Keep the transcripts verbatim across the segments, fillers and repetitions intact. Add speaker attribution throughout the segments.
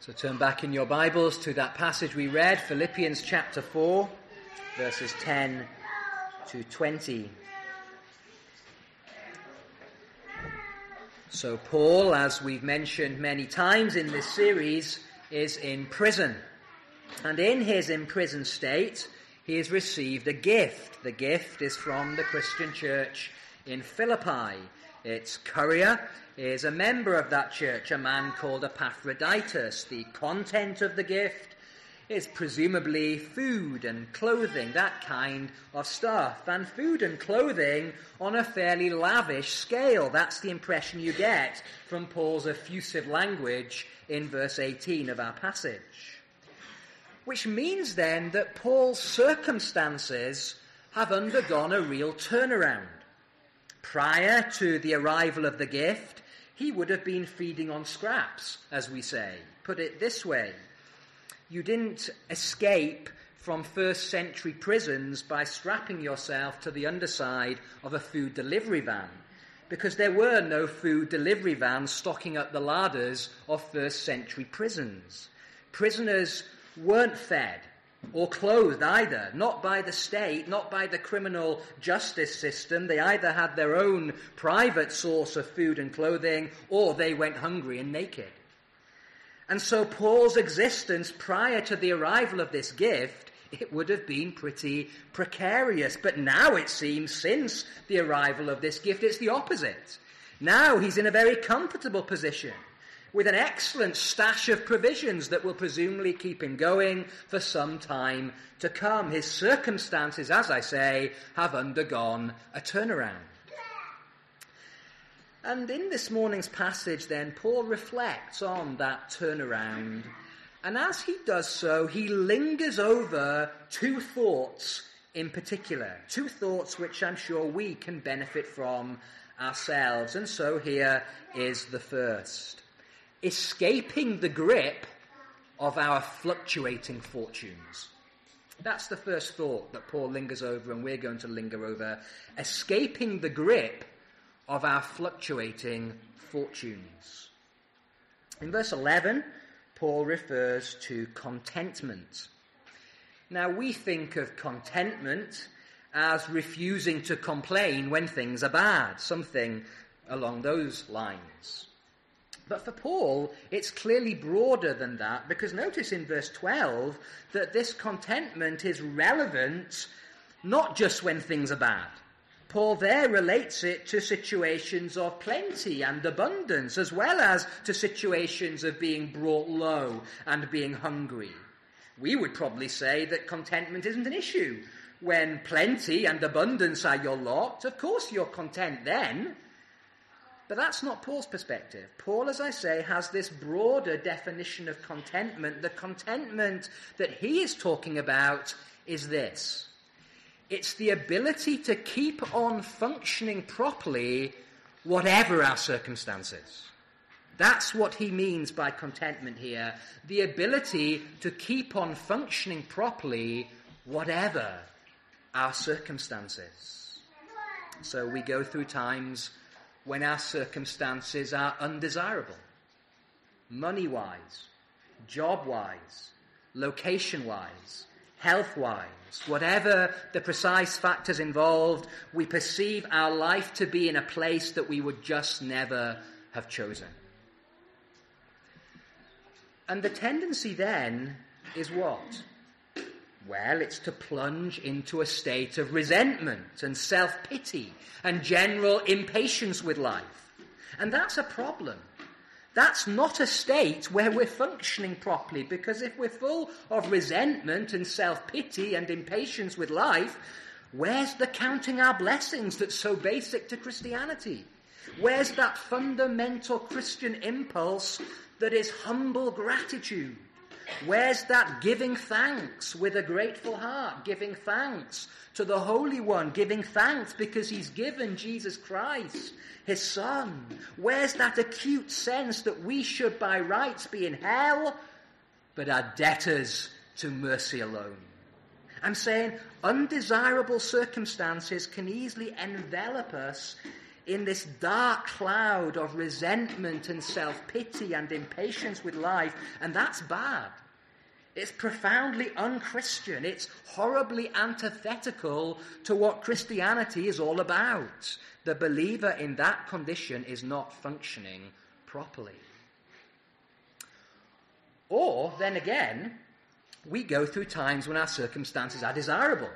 Speaker 1: So turn back in your Bibles to that passage we read, Philippians chapter four, verses ten to twenty. So Paul, as we've mentioned many times in this series, is in prison. And in his imprisoned state, he has received a gift. The gift is from the Christian church in Philippi. Its courier is a member of that church, a man called Epaphroditus. The content of the gift is presumably food and clothing, that kind of stuff. And food and clothing on a fairly lavish scale. That's the impression you get from Paul's effusive language in verse eighteen of our passage. Which means then that Paul's circumstances have undergone a real turnaround. Prior to the arrival of the gift, he would have been feeding on scraps, as we say. Put it this way, you didn't escape from first century prisons by strapping yourself to the underside of a food delivery van, because there were no food delivery vans stocking up the larders of first century prisons. Prisoners weren't fed or clothed either, not by the state, not by the criminal justice system. They either had their own private source of food and clothing, or they went hungry and naked. And so Paul's existence prior to the arrival of this gift, it would have been pretty precarious. But now it seems, since the arrival of this gift, it's the opposite. Now he's in a very comfortable position, with an excellent stash of provisions that will presumably keep him going for some time to come. His circumstances, as I say, have undergone a turnaround. And in this morning's passage, then, Paul reflects on that turnaround. And as he does so, he lingers over two thoughts in particular. Two thoughts which I'm sure we can benefit from ourselves. And so here is the first. Escaping the grip of our fluctuating fortunes. That's the first thought that Paul lingers over, and we're going to linger over. Escaping the grip of our fluctuating fortunes. In verse eleven, Paul refers to contentment. Now, we think of contentment as refusing to complain when things are bad, something along those lines. But for Paul, it's clearly broader than that, because notice in verse twelve that this contentment is relevant not just when things are bad. Paul there relates it to situations of plenty and abundance, as well as to situations of being brought low and being hungry. We would probably say that contentment isn't an issue. When plenty and abundance are your lot, of course you're content then. But that's not Paul's perspective. Paul, as I say, has this broader definition of contentment. The contentment that he is talking about is this. It's the ability to keep on functioning properly, whatever our circumstances. That's what he means by contentment here. The ability to keep on functioning properly, whatever our circumstances. So we go through times when our circumstances are undesirable, money-wise, job-wise, location-wise, health-wise, whatever the precise factors involved, we perceive our life to be in a place that we would just never have chosen. And the tendency then is what? Well, it's to plunge into a state of resentment and self-pity and general impatience with life. And that's a problem. That's not a state where we're functioning properly, because if we're full of resentment and self-pity and impatience with life, where's the counting our blessings that's so basic to Christianity? Where's that fundamental Christian impulse that is humble gratitude? Where's that giving thanks with a grateful heart, giving thanks to the Holy One, giving thanks because he's given Jesus Christ, his Son? Where's that acute sense that we should by rights be in hell, but are debtors to mercy alone? I'm saying undesirable circumstances can easily envelop us in this dark cloud of resentment and self-pity and impatience with life, and that's bad. It's profoundly un-Christian. It's horribly antithetical to what Christianity is all about. The believer in that condition is not functioning properly. Or, then again, we go through times when our circumstances are desirable.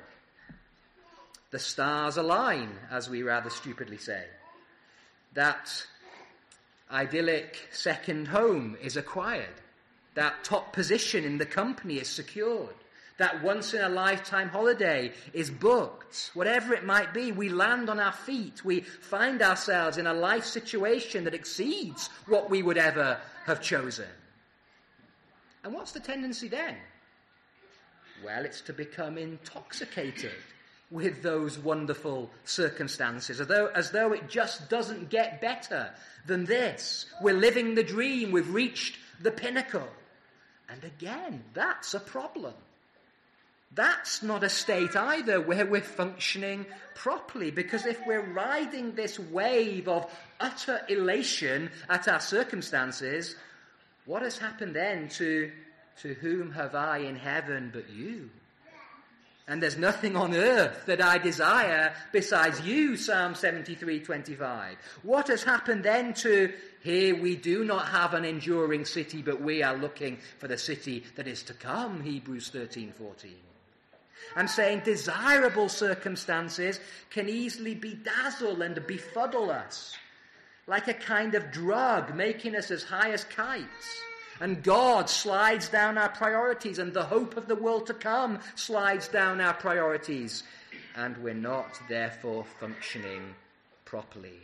Speaker 1: The stars align, as we rather stupidly say. That idyllic second home is acquired. That top position in the company is secured. That once-in-a-lifetime holiday is booked. Whatever it might be, we land on our feet. We find ourselves in a life situation that exceeds what we would ever have chosen. And what's the tendency then? Well, it's to become intoxicated with those wonderful circumstances, as though, as though it just doesn't get better than this. We're living the dream. We've reached the pinnacle. And again, that's a problem. That's not a state either where we're functioning properly, because if we're riding this wave of utter elation at our circumstances, what has happened then to, to whom have I in heaven but you? And there's nothing on earth that I desire besides you, Psalm seventy-three twenty-five. What has happened then to, here we do not have an enduring city, but we are looking for the city that is to come, Hebrews thirteen fourteen. I'm saying desirable circumstances can easily bedazzle and befuddle us, like a kind of drug making us as high as kites. And God slides down our priorities, and the hope of the world to come slides down our priorities, and we're not, therefore, functioning properly.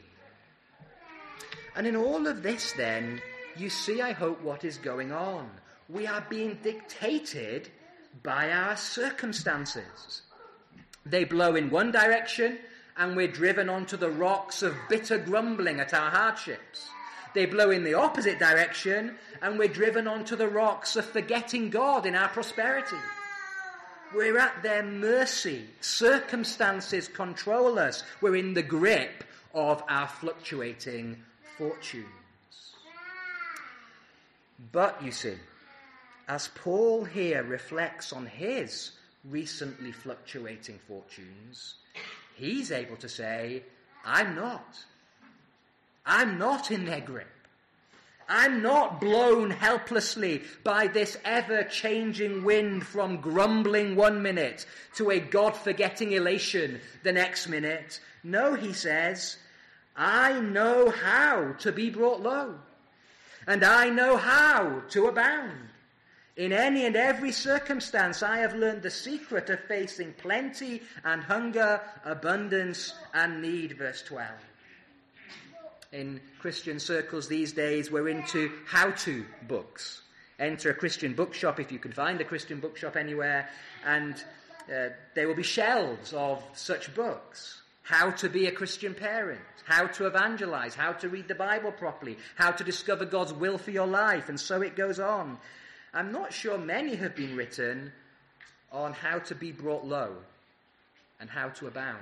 Speaker 1: And in all of this, then, you see, I hope, what is going on. We are being dictated by our circumstances. They blow in one direction, and we're driven onto the rocks of bitter grumbling at our hardships. They blow in the opposite direction, and we're driven onto the rocks of forgetting God in our prosperity. We're at their mercy. Circumstances control us. We're in the grip of our fluctuating fortunes. But, you see, as Paul here reflects on his recently fluctuating fortunes, he's able to say, I'm not. I'm not in their grip. I'm not blown helplessly by this ever-changing wind from grumbling one minute to a God-forgetting elation the next minute. No, he says, I know how to be brought low, and I know how to abound. In any and every circumstance, I have learned the secret of facing plenty and hunger, abundance and need, verse twelve. In Christian circles these days, we're into how-to books. Enter a Christian bookshop, if you can find a Christian bookshop anywhere, and uh, there will be shelves of such books. How to be a Christian parent, how to evangelize, how to read the Bible properly, how to discover God's will for your life, and so it goes on. I'm not sure many have been written on how to be brought low and how to abound.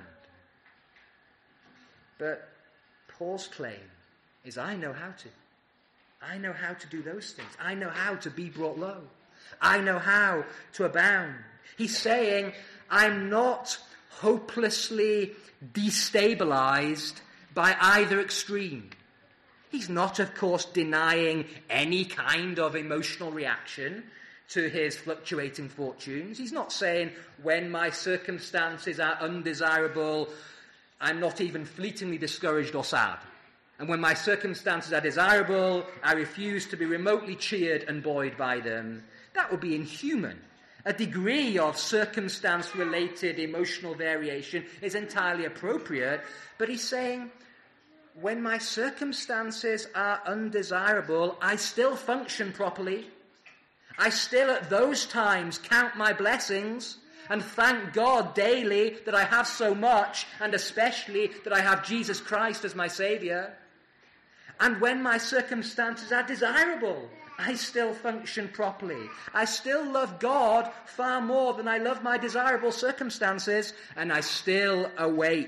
Speaker 1: But Paul's claim is, I know how to. I know how to do those things. I know how to be brought low. I know how to abound. He's saying, I'm not hopelessly destabilized by either extreme. He's not, of course, denying any kind of emotional reaction to his fluctuating fortunes. He's not saying, when my circumstances are undesirable, I'm not even fleetingly discouraged or sad. And when my circumstances are desirable, I refuse to be remotely cheered and buoyed by them. That would be inhuman. A degree of circumstance-related emotional variation is entirely appropriate, but he's saying, when my circumstances are undesirable, I still function properly. I still at those times count my blessings and thank God daily that I have so much, and especially that I have Jesus Christ as my Saviour. And when my circumstances are desirable, I still function properly. I still love God far more than I love my desirable circumstances, and I still await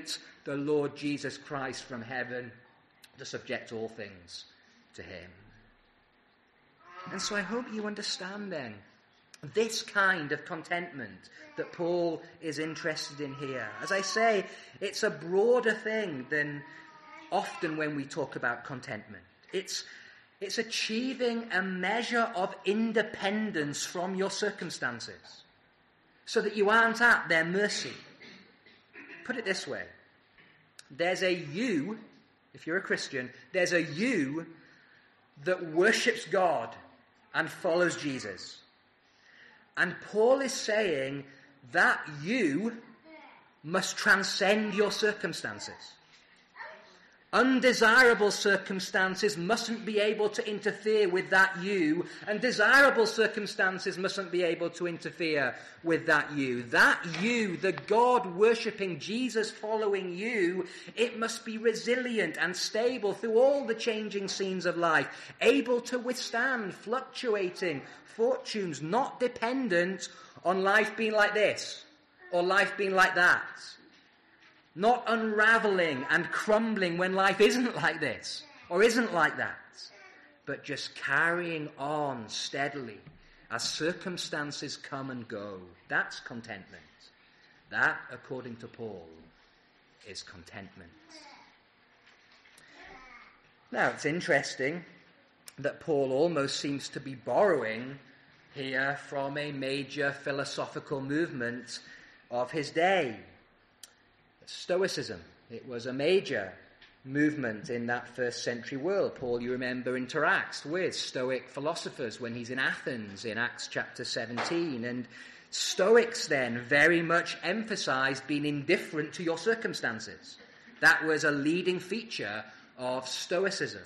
Speaker 1: the Lord Jesus Christ from heaven, to subject all things to him. And so I hope you understand then this kind of contentment that Paul is interested in here. As I say, it's a broader thing than often when we talk about contentment. It's, it's achieving a measure of independence from your circumstances so that you aren't at their mercy. Put it this way. There's a you, if you're a Christian, there's a you that worships God and follows Jesus. And Paul is saying that you must transcend your circumstances. Undesirable circumstances mustn't be able to interfere with that you, and desirable circumstances mustn't be able to interfere with that you. That you, the God-worshipping, Jesus-following you, it must be resilient and stable through all the changing scenes of life, able to withstand fluctuating fortunes, not dependent on life being like this or life being like that. Not unraveling and crumbling when life isn't like this or isn't like that, but just carrying on steadily as circumstances come and go. That's contentment. That, according to Paul, is contentment. Now, it's interesting that Paul almost seems to be borrowing here from a major philosophical movement of his day. Stoicism. It was a major movement in that first century world. Paul, you remember, interacts with Stoic philosophers when he's in Athens in Acts chapter seventeen. And Stoics then very much emphasized being indifferent to your circumstances. That was a leading feature of Stoicism.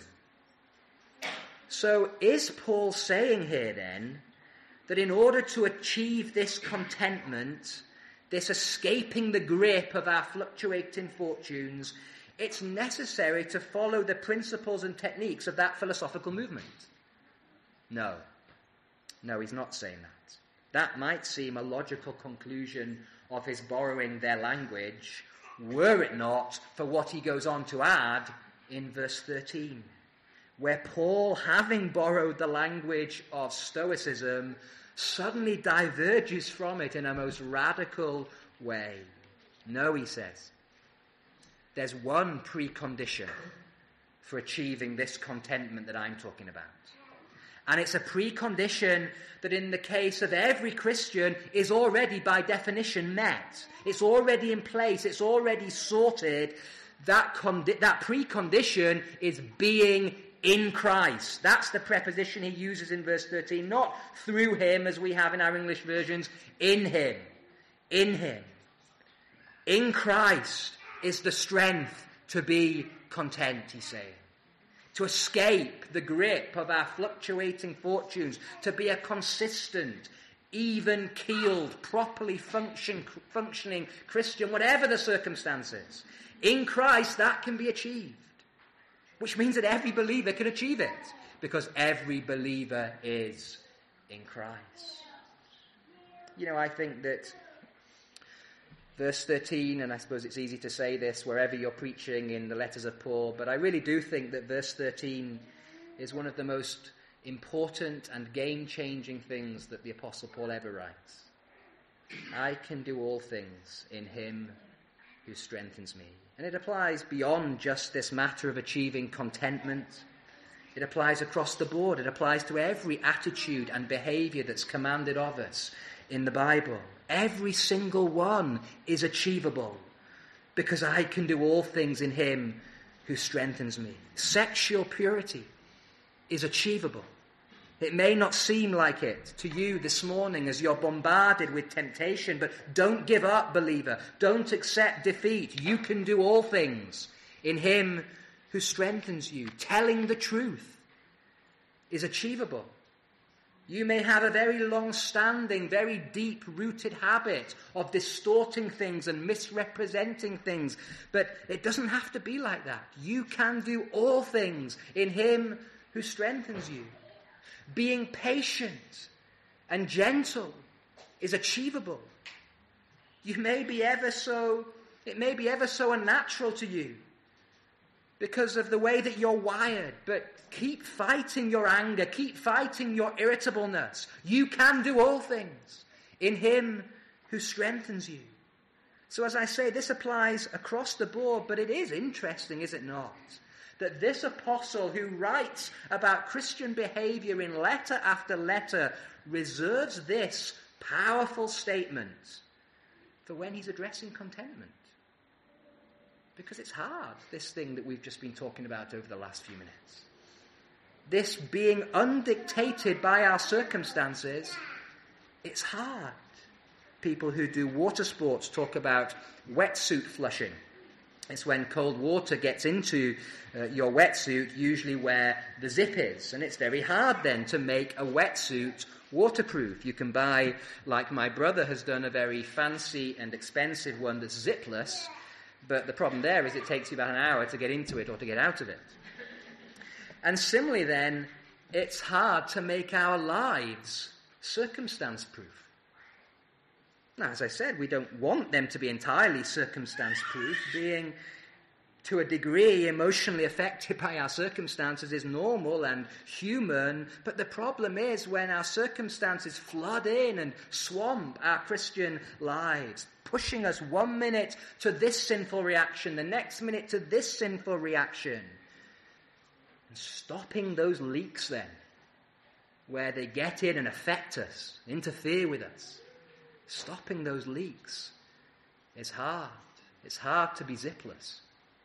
Speaker 1: So is Paul saying here then that in order to achieve this contentment, this escaping the grip of our fluctuating fortunes, it's necessary to follow the principles and techniques of that philosophical movement? No. No, he's not saying that. That might seem a logical conclusion of his borrowing their language, were it not for what he goes on to add in verse thirteen, where Paul, having borrowed the language of Stoicism, suddenly diverges from it in a most radical way. No, he says, there's one precondition for achieving this contentment that I'm talking about. And it's a precondition that in the case of every Christian is already by definition met. It's already in place. It's already sorted. That, condi- that precondition is being in Christ. That's the preposition he uses in verse thirteen. Not through him, as we have in our English versions. In him. In him. In Christ is the strength to be content, he's saying. To escape the grip of our fluctuating fortunes. To be a consistent, even-keeled, properly function, functioning Christian, whatever the circumstances. In Christ, that can be achieved. Which means that every believer can achieve it, because every believer is in Christ. You know, I think that verse thirteen, and I suppose it's easy to say this wherever you're preaching in the letters of Paul, but I really do think that verse thirteen is one of the most important and game-changing things that the Apostle Paul ever writes. I can do all things in him who strengthens me. And it applies beyond just this matter of achieving contentment. It applies across the board. It applies to every attitude and behavior that's commanded of us in the Bible. Every single one is achievable because I can do all things in him who strengthens me. Sexual purity is achievable. It may not seem like it to you this morning as you're bombarded with temptation, but don't give up, believer. Don't accept defeat. You can do all things in him who strengthens you. Telling the truth is achievable. You may have a very long-standing, very deep-rooted habit of distorting things and misrepresenting things, but it doesn't have to be like that. You can do all things in him who strengthens you. Being patient and gentle is achievable. You may be ever so It may be ever so unnatural to you because of the way that you're wired, but keep fighting your anger, keep fighting your irritableness. You can do all things in him who strengthens you. So as I say, this applies across the board, but it is interesting, is it not, that this apostle who writes about Christian behavior in letter after letter reserves this powerful statement for when he's addressing contentment. Because it's hard, this thing that we've just been talking about over the last few minutes. This being undictated by our circumstances, it's hard. People who do water sports talk about wetsuit flushing. It's when cold water gets into uh, your wetsuit, usually where the zip is. And it's very hard then to make a wetsuit waterproof. You can buy, like my brother has done, a very fancy and expensive one that's zipless. But the problem there is it takes you about an hour to get into it or to get out of it. And similarly then, it's hard to make our lives circumstance-proof. Now, as I said, we don't want them to be entirely circumstance-proof. Being, to a degree, emotionally affected by our circumstances is normal and human. But the problem is when our circumstances flood in and swamp our Christian lives, pushing us one minute to this sinful reaction, the next minute to this sinful reaction, and stopping those leaks then, where they get in and affect us, interfere with us. Stopping those leaks is hard. It's hard to be zipless.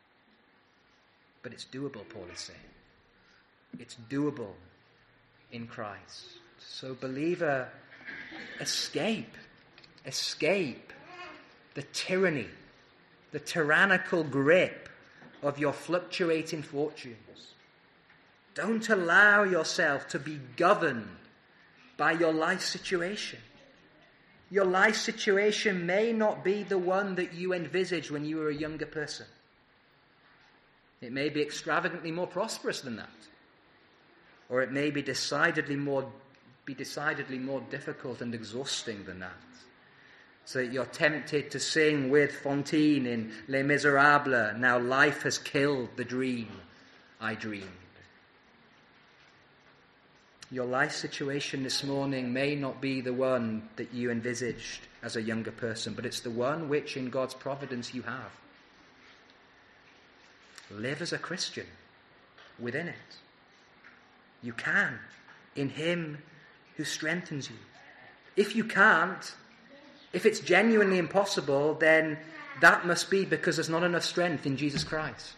Speaker 1: But it's doable, Paul is saying. It's doable in Christ. So, believer, escape. Escape the tyranny, the tyrannical grip of your fluctuating fortunes. Don't allow yourself to be governed by your life situation. Your life situation may not be the one that you envisaged when you were a younger person. It may be extravagantly more prosperous than that. Or it may be decidedly more, be decidedly more difficult and exhausting than that. So that you're tempted to sing with Fantine in Les Miserables, now life has killed the dream I dreamed. Your life situation this morning may not be the one that you envisaged as a younger person, but it's the one which in God's providence you have. Live as a Christian within it. You can, in him who strengthens you. If you can't, if it's genuinely impossible, then that must be because there's not enough strength in Jesus Christ.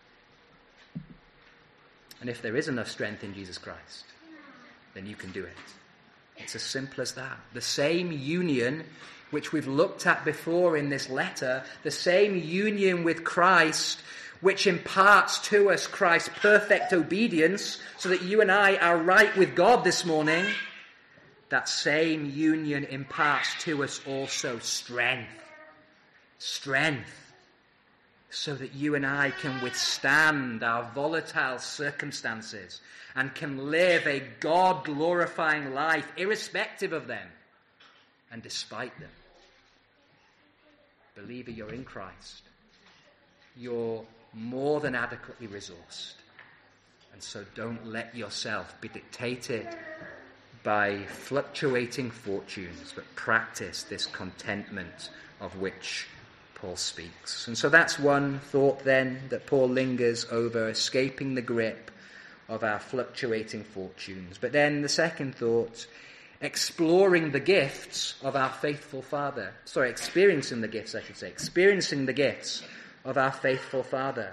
Speaker 1: And if there is enough strength in Jesus Christ, then you can do it. It's as simple as that. The same union which we've looked at before in this letter, the same union with Christ which imparts to us Christ's perfect obedience so that you and I are right with God this morning, that same union imparts to us also strength. Strength. So that you and I can withstand our volatile circumstances and can live a God-glorifying life irrespective of them and despite them. Believer, you're in Christ. You're more than adequately resourced. And so don't let yourself be dictated by fluctuating fortunes, but practice this contentment of which Paul speaks. And so that's one thought then that Paul lingers over, escaping the grip of our fluctuating fortunes. But then the second thought, exploring the gifts of our faithful Father. Sorry, experiencing the gifts, I should say. Experiencing the gifts of our faithful Father.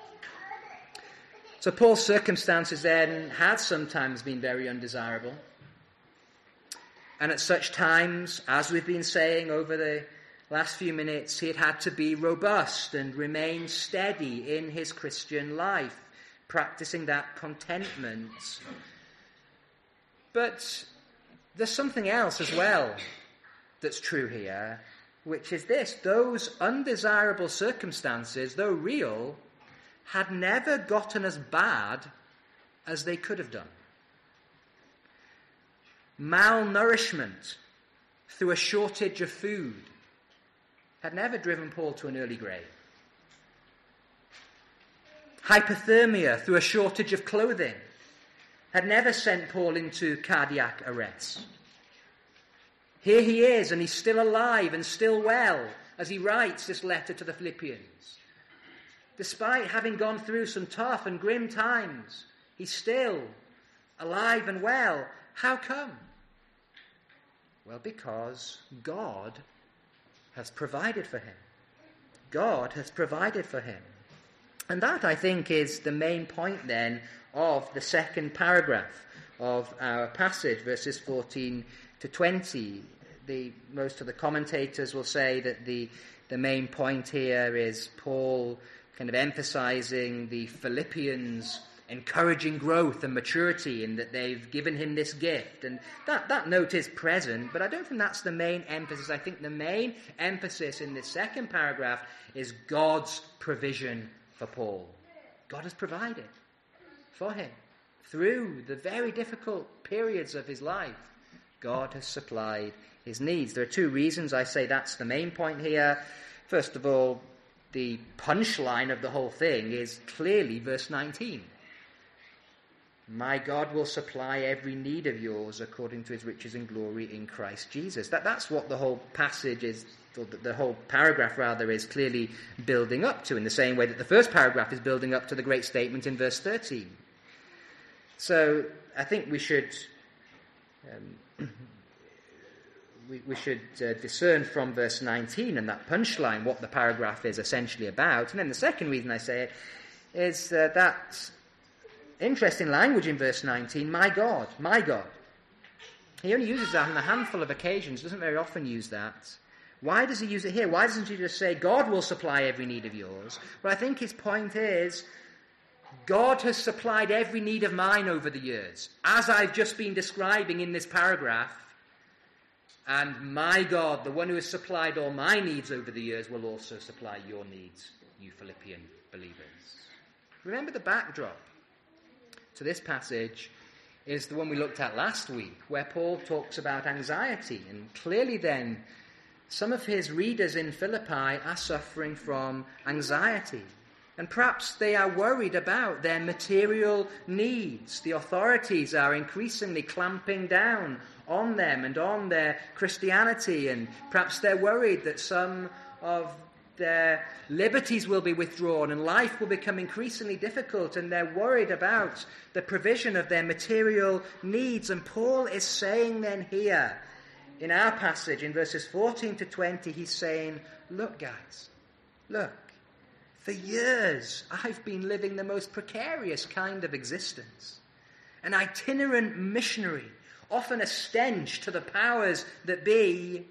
Speaker 1: So Paul's circumstances then had sometimes been very undesirable. And at such times, as we've been saying over the last few minutes, he had had to be robust and remain steady in his Christian life, practicing that contentment. But there's something else as well that's true here, which is this: those undesirable circumstances, though real, had never gotten as bad as they could have done. Malnourishment through a shortage of food, had never driven Paul to an early grave. Hypothermia through a shortage of clothing had never sent Paul into cardiac arrest. Here he is, and he's still alive and still well as he writes this letter to the Philippians. Despite having gone through some tough and grim times, he's still alive and well. How come? Well, because God has provided for him. God has provided for him. And that, I think, is the main point then of the second paragraph of our passage, verses fourteen to twenty. The, most of the commentators will say that the, the main point here is Paul kind of emphasizing the Philippians' encouraging growth and maturity, and that they've given him this gift. And that, that note is present, but I don't think that's the main emphasis. I think the main emphasis in this second paragraph is God's provision for Paul. God has provided for him through the very difficult periods of his life. God has supplied his needs. There are two reasons I say that's the main point here. First of all, the punchline of the whole thing is clearly verse nineteen. My God will supply every need of yours according to his riches and glory in Christ Jesus. That, that's what the whole passage is, or the whole paragraph rather, is clearly building up to, in the same way that the first paragraph is building up to the great statement in verse thirteen. So I think we should um, we, we should uh, discern from verse nineteen and that punchline what the paragraph is essentially about. And then the second reason I say it is uh, that interesting language in verse nineteen, my God, my God. He only uses that on a handful of occasions, doesn't very often use that. Why does he use it here? Why doesn't he just say, God will supply every need of yours? Well, I think his point is, God has supplied every need of mine over the years, as I've just been describing in this paragraph. And my God, the one who has supplied all my needs over the years, will also supply your needs, you Philippian believers. Remember the backdrop to this passage is the one we looked at last week, where Paul talks about anxiety. And clearly then, some of his readers in Philippi are suffering from anxiety. And perhaps they are worried about their material needs. The authorities are increasingly clamping down on them and on their Christianity. And perhaps they're worried that some of their liberties will be withdrawn and life will become increasingly difficult, and they're worried about the provision of their material needs. And Paul is saying then here, in our passage, in verses fourteen to twenty, he's saying, look guys, look, for years I've been living the most precarious kind of existence. An itinerant missionary, often a stench to the powers that be.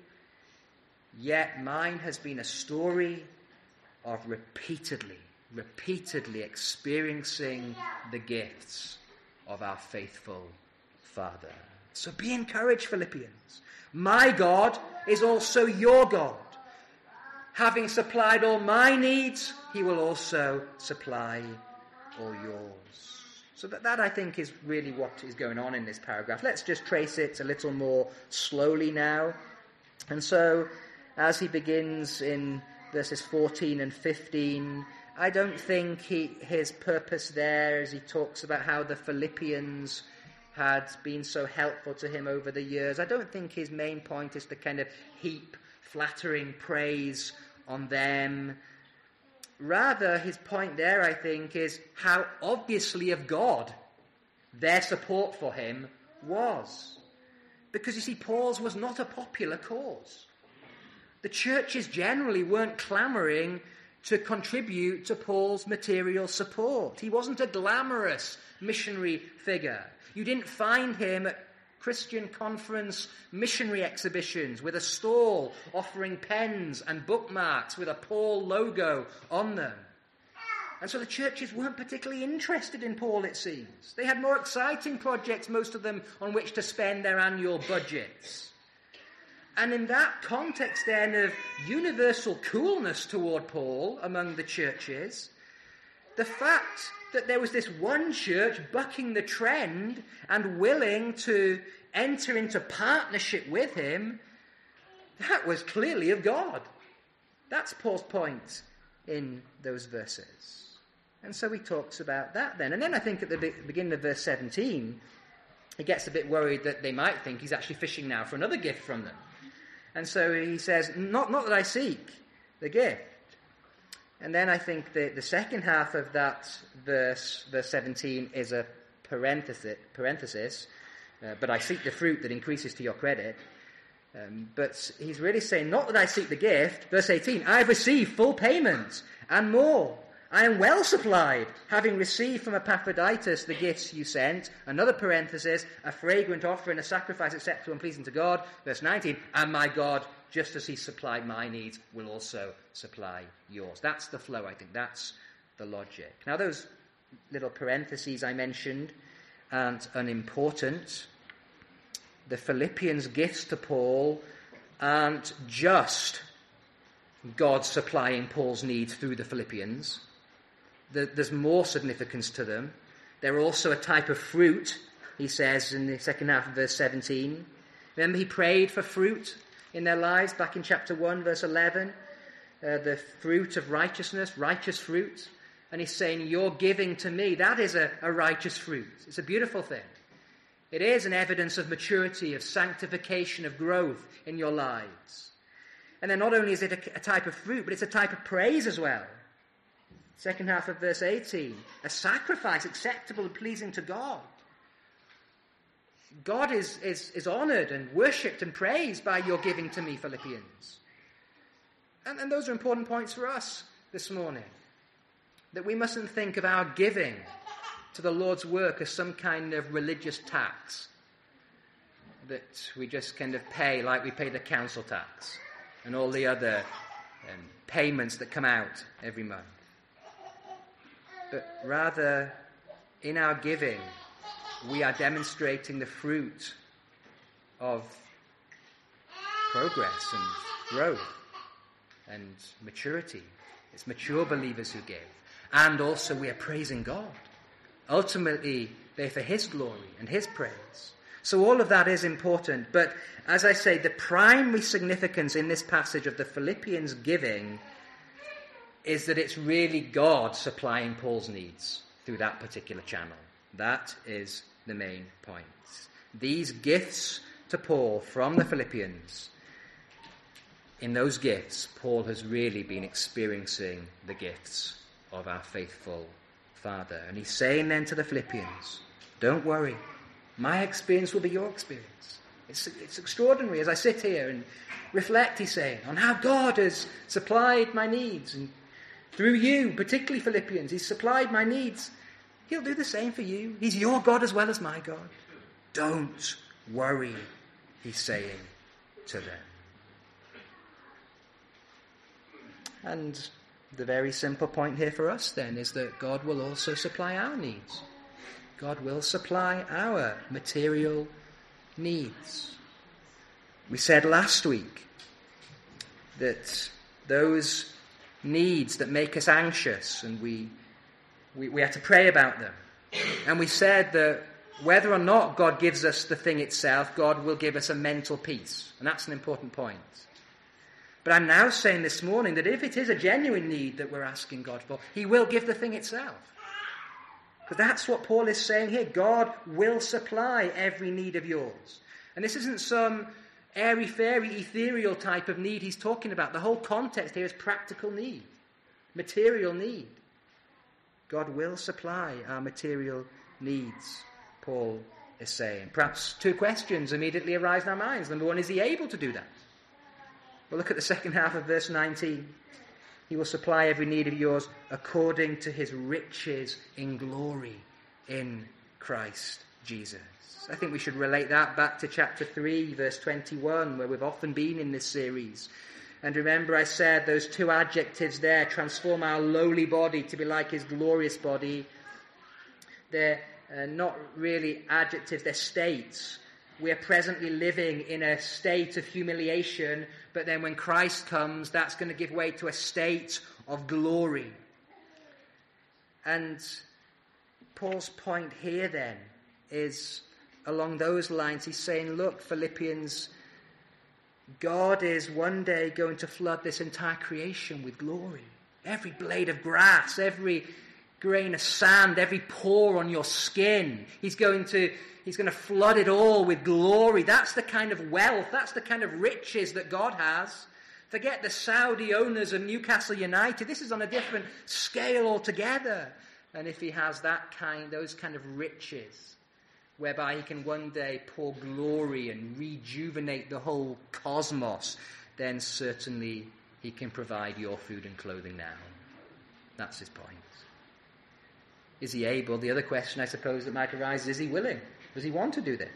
Speaker 1: Yet mine has been a story of repeatedly, repeatedly experiencing the gifts of our faithful Father. So be encouraged, Philippians. My God is also your God. Having supplied all my needs, he will also supply all yours. So that, that, I think, is really what is going on in this paragraph. Let's just trace it a little more slowly now. And so, as he begins in verses fourteen and fifteen, I don't think he, his purpose there, as he talks about how the Philippians had been so helpful to him over the years, I don't think his main point is to kind of heap flattering praise on them. Rather, his point there, I think, is how obviously of God their support for him was. Because, you see, Paul's was not a popular cause. The churches generally weren't clamoring to contribute to Paul's material support. He wasn't a glamorous missionary figure. You didn't find him at Christian conference missionary exhibitions with a stall offering pens and bookmarks with a Paul logo on them. And so the churches weren't particularly interested in Paul, it seems. They had more exciting projects, most of them, on which to spend their annual budgets. And in that context, then, of universal coolness toward Paul among the churches, the fact that there was this one church bucking the trend and willing to enter into partnership with him, that was clearly of God. That's Paul's point in those verses. And so he talks about that then. And then I think at the be- beginning of verse seventeen, he gets a bit worried that they might think he's actually fishing now for another gift from them. And so he says, not, not that I seek the gift. And then I think the, the second half of that verse, verse seventeen, is a parenthesis, parenthesis uh, but I seek the fruit that increases to your credit. Um, but he's really saying, not that I seek the gift. Verse eighteen, I have received full payment and more. I am well supplied, having received from Epaphroditus the gifts you sent. Another parenthesis, a fragrant offering, a sacrifice acceptable and pleasing to God. Verse nineteen, and my God, just as he supplied my needs, will also supply yours. That's the flow, I think. That's the logic. Now, those little parentheses I mentioned aren't unimportant. The Philippians' gifts to Paul aren't just God supplying Paul's needs through the Philippians. There's more significance to them. They're also a type of fruit, he says in the second half of verse seventeen. Remember, he prayed for fruit in their lives back in chapter one, verse eleven. Uh, the fruit of righteousness, righteous fruit. And he's saying, you're giving to me. That is a, a righteous fruit. It's a beautiful thing. It is an evidence of maturity, of sanctification, of growth in your lives. And then not only is it a, a type of fruit, but it's a type of praise as well. Second half of verse eighteen, a sacrifice acceptable and pleasing to God. God is, is, is honoured and worshipped and praised by your giving to me, Philippians. And, and those are important points for us this morning. That we mustn't think of our giving to the Lord's work as some kind of religious tax that we just kind of pay like we pay the council tax and all the other um, payments that come out every month. But rather, in our giving, we are demonstrating the fruit of progress and growth and maturity. It's mature believers who give. And also we are praising God. Ultimately, they're for his glory and his praise. So all of that is important. But as I say, the primary significance in this passage of the Philippians giving is that it's really God supplying Paul's needs through that particular channel. That is the main point. These gifts to Paul from the Philippians, in those gifts, Paul has really been experiencing the gifts of our faithful Father. And he's saying then to the Philippians, don't worry, my experience will be your experience. It's, it's extraordinary as I sit here and reflect, he's saying, on how God has supplied my needs. And through you, particularly Philippians, he's supplied my needs. He'll do the same for you. He's your God as well as my God. Don't worry, he's saying to them. And the very simple point here for us then is that God will also supply our needs. God will supply our material needs. We said last week that those needs that make us anxious, and we, we, we had to pray about them. And we said that whether or not God gives us the thing itself, God will give us a mental peace. And that's an important point. But I'm now saying this morning that if it is a genuine need that we're asking God for, he will give the thing itself. Because that's what Paul is saying here. God will supply every need of yours. And this isn't some airy-fairy, ethereal type of need he's talking about. The whole context here is practical need, material need. God will supply our material needs, Paul is saying. Perhaps two questions immediately arise in our minds. Number one, is he able to do that? Well, look at the second half of verse nineteen. He will supply every need of yours according to his riches in glory in Christ Jesus. I think we should relate that back to chapter three, verse twenty-one, where we've often been in this series. And remember I said those two adjectives there, transform our lowly body to be like his glorious body. They're uh, not really adjectives, they're states. We are presently living in a state of humiliation, but then when Christ comes, that's going to give way to a state of glory. And Paul's point here then is along those lines. He's saying, look, Philippians, God is one day going to flood this entire creation with glory. Every blade of grass, every grain of sand, every pore on your skin. He's going to, he's going to flood it all with glory. That's the kind of wealth, that's the kind of riches that God has. Forget the Saudi owners of Newcastle United. This is on a different scale altogether. And if he has that kind, those kind of riches, whereby he can one day pour glory and rejuvenate the whole cosmos, then certainly he can provide your food and clothing now. That's his point. Is he able? The other question, I suppose, that might arise is, is he willing? Does he want to do this?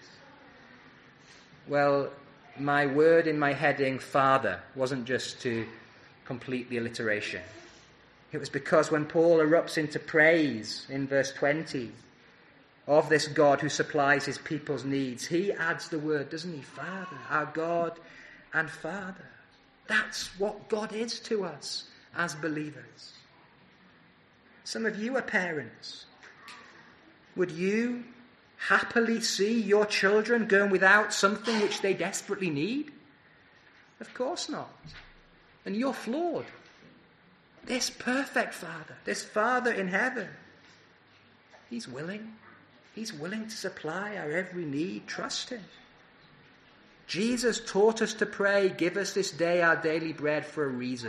Speaker 1: Well, my word in my heading, Father, wasn't just to complete the alliteration. It was because when Paul erupts into praise in verse twenty of this God who supplies his people's needs, he adds the word, doesn't he? Father, our God and Father. That's what God is to us as believers. Some of you are parents. Would you happily see your children going without something which they desperately need? Of course not. And you're flawed. This perfect Father, this Father in heaven, he's willing. He's willing to supply our every need. Trust him. Jesus taught us to pray, give us this day our daily bread, for a reason.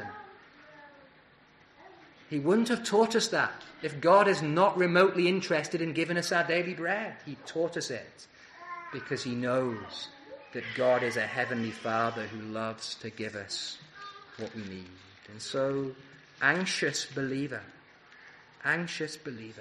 Speaker 1: He wouldn't have taught us that if God is not remotely interested in giving us our daily bread. He taught us it because he knows that God is a heavenly Father who loves to give us what we need. And so, anxious believer, anxious believer,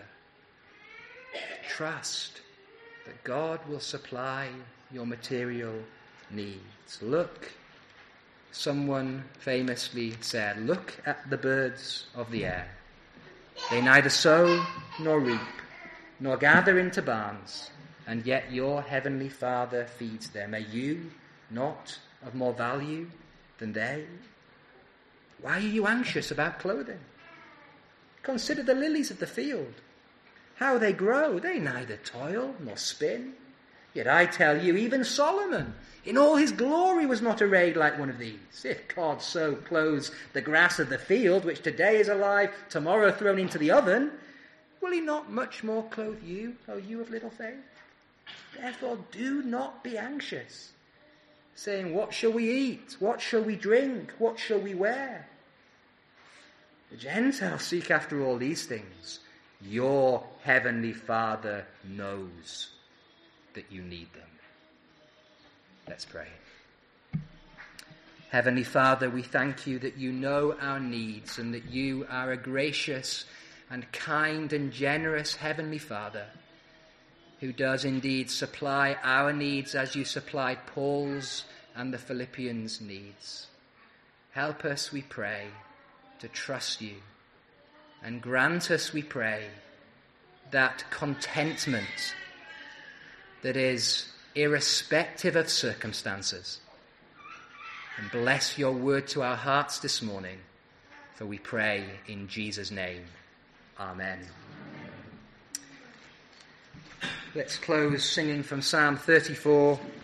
Speaker 1: trust that God will supply your material needs. Look, someone famously said, look at the birds of the air. They neither sow nor reap, nor gather into barns, and yet your heavenly Father feeds them. Are you not of more value than they? Why are you anxious about clothing? Consider the lilies of the field, how they grow. They neither toil nor spin. Yet I tell you, even Solomon, in all his glory, was not arrayed like one of these. If God so clothes the grass of the field, which today is alive, tomorrow thrown into the oven, will he not much more clothe you, O you of little faith? Therefore do not be anxious, saying, what shall we eat? What shall we drink? What shall we wear? The Gentiles seek after all these things. Your heavenly Father knows that you need them. Let's pray. Heavenly Father, we thank you that you know our needs and that you are a gracious and kind and generous Heavenly Father who does indeed supply our needs as you supplied Paul's and the Philippians' needs. Help us, we pray, to trust you, and grant us, we pray, that contentment that is irrespective of circumstances. And bless your word to our hearts this morning, for we pray in Jesus' name. Amen. Let's close singing from Psalm thirty-four.